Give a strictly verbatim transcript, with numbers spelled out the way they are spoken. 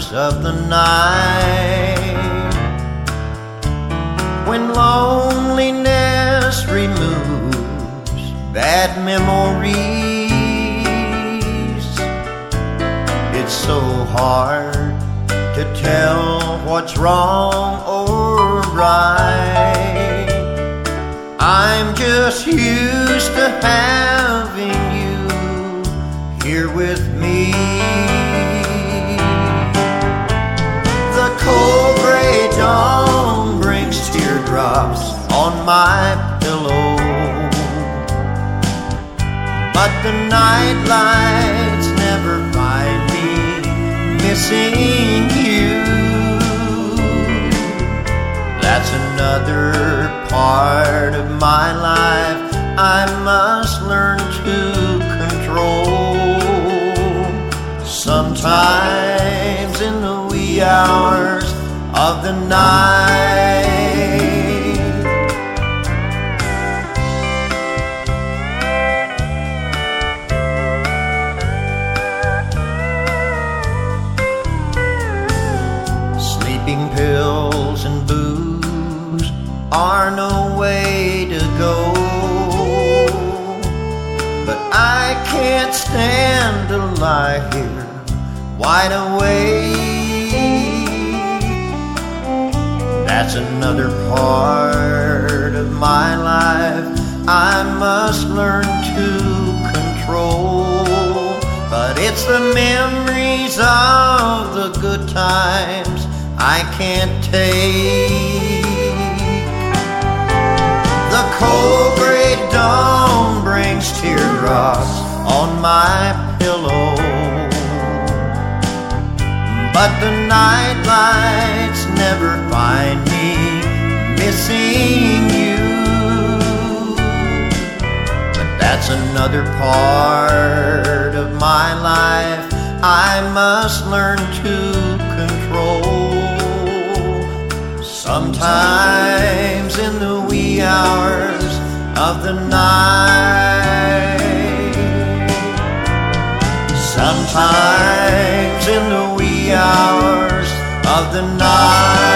hours of the night, when loneliness removes bad memories, it's so hard to tell what's wrong or right. I'm just used to having you here with me. The cold gray dawn brings teardrops on my pillow, but the night lights never find me missing you. That's another part of my life I must learn to control. Sometimes in the wee hours of the night, sleeping pills and booze are no way to go, but I can't stand to lie here wide awake. That's another part of my life I must learn to control, but it's the memories of the good times I can't take. The cold gray dawn brings teardrops on my pillow, but the night lights never find me missing you. But that's another part of my life I must learn to control. Sometimes in the wee hours of the night, sometimes in the wee hours of the night.